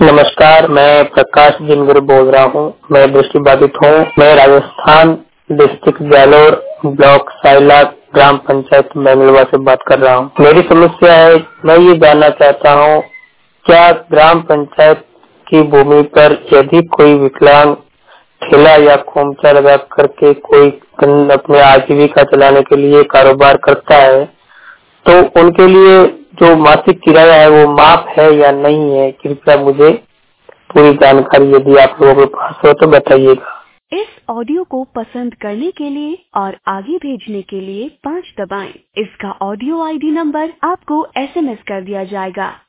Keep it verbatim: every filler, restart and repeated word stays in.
नमस्कार, मैं प्रकाश जिनगर बोल रहा हूँ। मैं दृष्टिबाधित हूँ। मैं राजस्थान डिस्ट्रिक्ट जालोर ब्लॉक साइला ग्राम पंचायत बेंगलुरु से बात कर रहा हूँ। मेरी समस्या है, मैं ये जानना चाहता हूँ, क्या ग्राम पंचायत की भूमि पर यदि कोई विकलांग ठेला या खोमचा लगा करके कोई अपने आजीविका चलाने के लिए कारोबार करता है, तो उनके लिए जो मासिक किराया है वो माफ है या नहीं है? कृपया मुझे पूरी जानकारी यदि आप लोगों के पास हो तो बताइएगा। इस ऑडियो को पसंद करने के लिए और आगे भेजने के लिए पाँच दबाएं। इसका ऑडियो आईडी नंबर आपको एसएमएस कर दिया जाएगा।